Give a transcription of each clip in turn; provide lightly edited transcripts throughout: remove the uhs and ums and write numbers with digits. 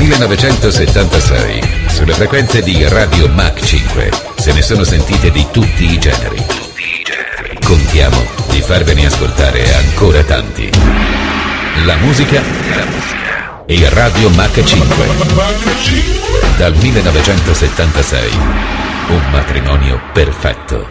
1976, sulle frequenze di Radio Mach 5, se ne sono sentite di tutti i generi. Contiamo di farvene ascoltare ancora tanti. La musica e Radio Mach 5. Dal 1976, un matrimonio perfetto.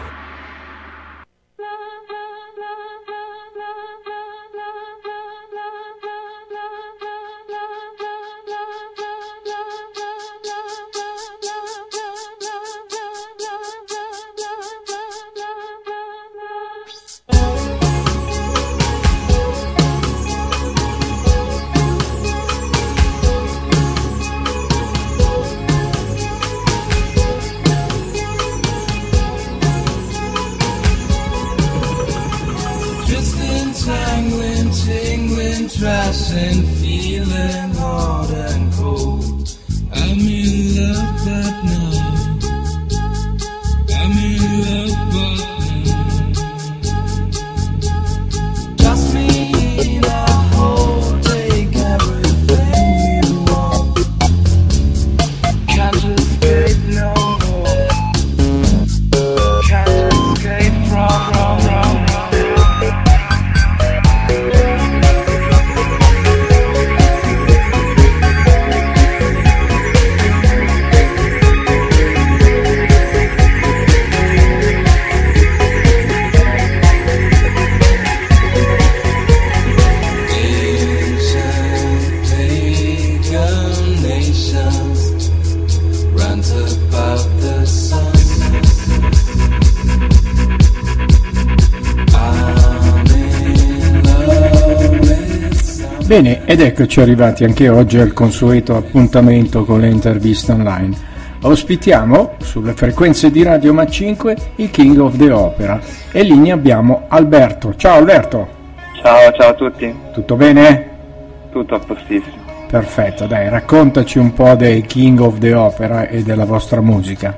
Bene, ed eccoci arrivati anche oggi al consueto appuntamento con le interviste online. Ospitiamo sulle frequenze di Radio Mach 5 i King of the Opera e in linea abbiamo Alberto. Ciao Alberto! Ciao a tutti. Tutto bene? Tutto a postissimo. Perfetto, dai, raccontaci un po' dei King of the Opera e della vostra musica.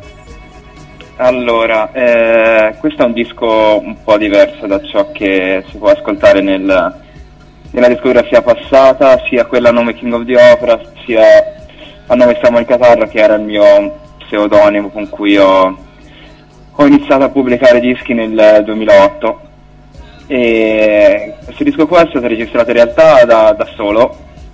Allora, questo è un disco un po' diverso da ciò che si può ascoltare nella discografia passata, sia quella a nome King of the Opera, sia a nome Samuel Catarra, che era il mio pseudonimo con cui ho iniziato a pubblicare dischi nel 2008. E questo disco qua è stato registrato in realtà da solo,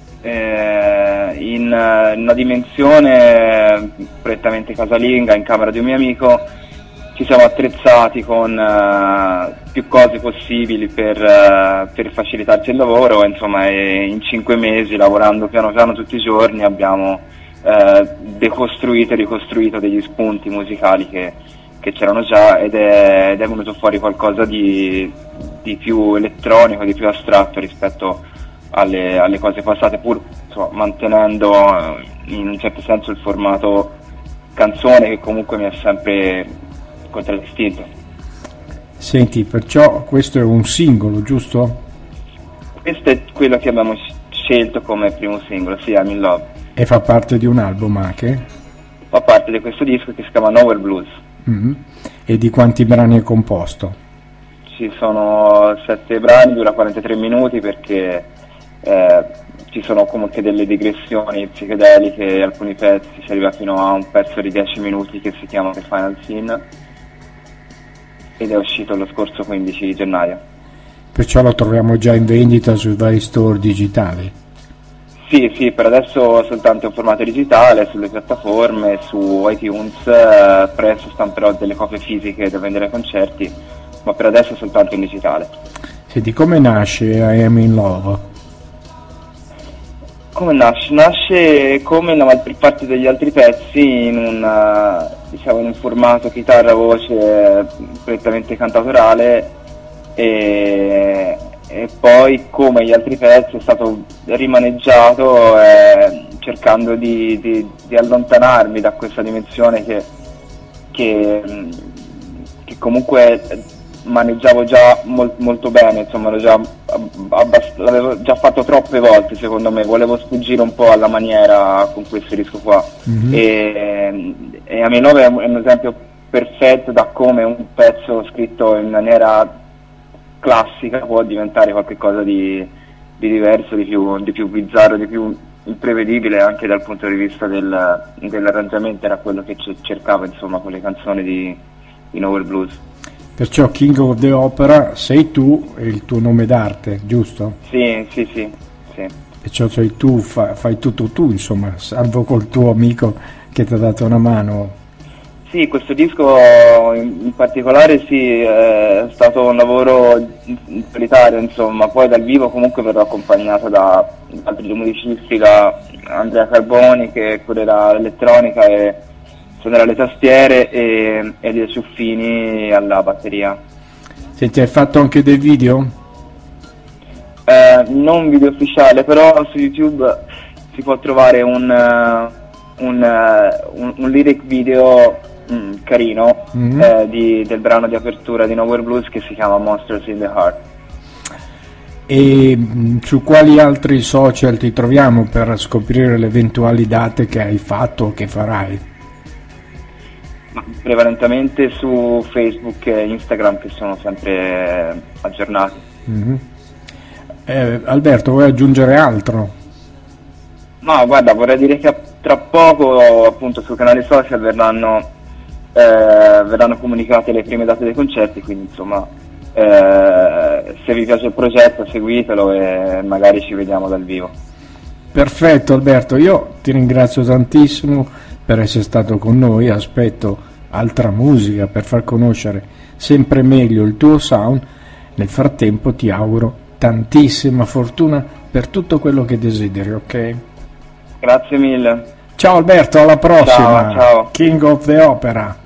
in una dimensione prettamente casalinga, in camera di un mio amico. Ci siamo attrezzati con più cose possibili per facilitarci il lavoro, insomma, e in 5 mesi, lavorando piano piano tutti i giorni, abbiamo decostruito e ricostruito degli spunti musicali che c'erano già, ed è venuto fuori qualcosa di più elettronico, di più astratto rispetto alle cose passate, pur insomma, mantenendo in un certo senso il formato canzone, che comunque mi ha sempre contraddistinto. Senti, perciò questo è un singolo, giusto? Questo è quello che abbiamo scelto come primo singolo, sì, I'm in Love. E fa parte di un album anche? Fa parte di questo disco che si chiama Nowhere Blues. Mm-hmm. E di quanti brani è composto? Ci sono 7 brani, dura 43 minuti perché ci sono comunque delle digressioni psichedeliche, alcuni pezzi, si arriva fino a un pezzo di 10 minuti che si chiama The Final Scene, ed è uscito lo scorso 15 gennaio. Perciò lo troviamo già in vendita sui vari store digitali? Sì, per adesso soltanto in formato digitale, sulle piattaforme, su iTunes, presto stamperò delle copie fisiche da vendere ai concerti, ma per adesso soltanto in digitale. Senti, come nasce I Am in Love? Come nasce? Nasce come la maggior parte degli altri pezzi in un formato chitarra-voce prettamente cantautorale, e poi come gli altri pezzi è stato rimaneggiato cercando di allontanarmi da questa dimensione che comunque maneggiavo già molto bene, insomma l'avevo già fatto troppe volte, secondo me. Volevo sfuggire un po' alla maniera con questo disco qua. Mm-hmm. E a me 9 è un esempio perfetto da come un pezzo scritto in maniera classica può diventare qualcosa di diverso, di più bizzarro, di più il prevedibile anche dal punto di vista dell'arrangiamento, era quello che cercavo insomma con le canzoni di Nowhere Blues. Perciò King of the Opera sei tu e il tuo nome d'arte, giusto? Sì. Perciò sei tu, fai tutto tu, insomma, salvo col tuo amico che ti ha dato una mano. Sì, questo disco in particolare sì, è stato un lavoro in solitario, insomma, poi dal vivo comunque verrò accompagnato da altri due musicisti, da Andrea Carboni che curerà l'elettronica e suonerà le tastiere, e Elia Ciuffini alla batteria. Senti, hai fatto anche dei video? Non video ufficiale, però su YouTube si può trovare un lyric video carino del brano di apertura di Nowhere Blues che si chiama Monsters in the Heart. E su quali altri social ti troviamo per scoprire le eventuali date che hai fatto o che farai? Prevalentemente su Facebook e Instagram, che sono sempre aggiornati. Alberto, vuoi aggiungere altro? No, guarda, vorrei dire che tra poco appunto sui canali social verranno comunicate le prime date dei concerti, quindi insomma se vi piace il progetto seguitelo e magari ci vediamo dal vivo. Perfetto Alberto, io ti ringrazio tantissimo per essere stato con noi, aspetto altra musica per far conoscere sempre meglio il tuo sound. Nel frattempo ti auguro tantissima fortuna per tutto quello che desideri, ok? Grazie mille. Ciao Alberto, alla prossima. Ciao. King of the Opera.